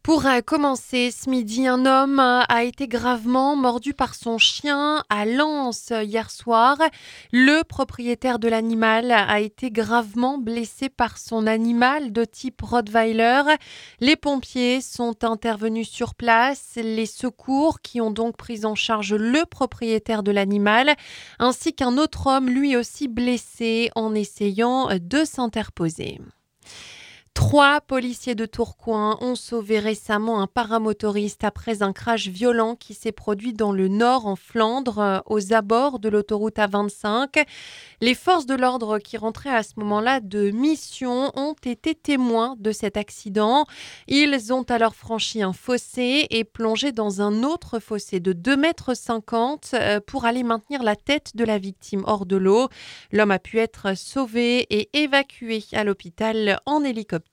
Pour commencer, ce midi, un homme a été gravement mordu par son chien à Lens hier soir. Le propriétaire de l'animal a été gravement blessé par son animal de type Rottweiler. Les pompiers sont intervenus sur place, les secours qui ont donc pris en charge le propriétaire de l'animal, ainsi qu'un autre homme lui aussi blessé en essayant de s'interposer. 3 policiers de Tourcoing ont sauvé récemment un paramotoriste après un crash violent qui s'est produit dans le nord en Flandre, aux abords de l'autoroute A25. Les forces de l'ordre qui rentraient à ce moment-là de mission ont été témoins de cet accident. Ils ont alors franchi un fossé et plongé dans un autre fossé de 2,50 m pour aller maintenir la tête de la victime hors de l'eau. L'homme a pu être sauvé et évacué à l'hôpital en hélicoptère.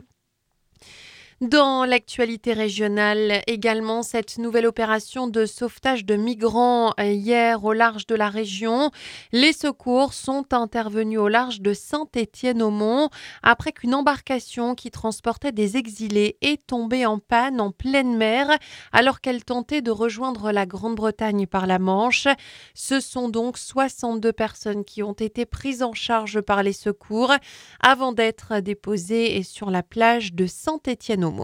Dans l'actualité régionale, également cette nouvelle opération de sauvetage de migrants hier au large de la région. Les secours sont intervenus au large de Saint-Étienne-au-Mont après qu'une embarcation qui transportait des exilés est tombée en panne en pleine mer alors qu'elle tentait de rejoindre la Grande-Bretagne par la Manche. Ce sont donc 62 personnes qui ont été prises en charge par les secours avant d'être déposées sur la plage de Saint-Étienne-au-Mont.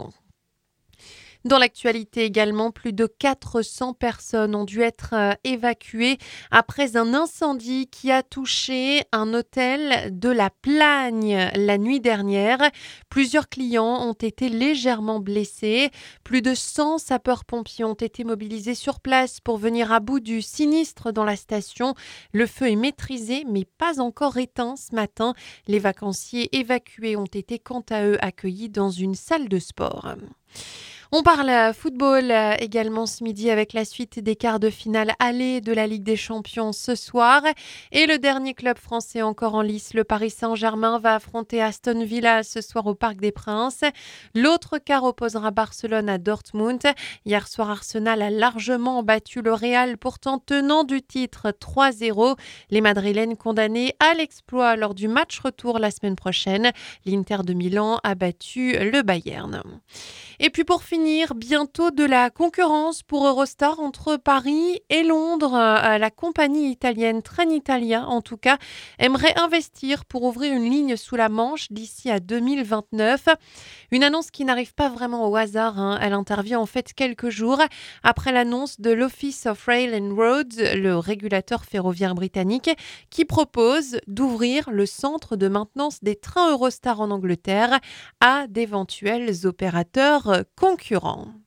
Dans l'actualité également, plus de 400 personnes ont dû être évacuées après un incendie qui a touché un hôtel de la Plagne la nuit dernière. Plusieurs clients ont été légèrement blessés. Plus de 100 sapeurs-pompiers ont été mobilisés sur place pour venir à bout du sinistre dans la station. Le feu est maîtrisé mais pas encore éteint ce matin. Les vacanciers évacués ont été quant à eux accueillis dans une salle de sport. On parle football également ce midi avec la suite des quarts de finale aller de la Ligue des Champions ce soir. Et le dernier club français encore en lice, le Paris Saint-Germain, va affronter Aston Villa ce soir au Parc des Princes. L'autre quart opposera Barcelone à Dortmund. Hier soir, Arsenal a largement battu le Real, pourtant tenant du titre 3-0. Les Madrilènes condamnés à l'exploit lors du match retour la semaine prochaine. L'Inter de Milan a battu le Bayern. Et puis pour finir, bientôt de la concurrence pour Eurostar entre Paris et Londres. La compagnie italienne Trenitalia, en tout cas, aimerait investir pour ouvrir une ligne sous la Manche d'ici à 2029. Une annonce qui n'arrive pas vraiment au hasard. Elle intervient en fait quelques jours après l'annonce de l'Office of Rail and Roads, le régulateur ferroviaire britannique, qui propose d'ouvrir le centre de maintenance des trains Eurostar en Angleterre à d'éventuels opérateurs concurrents.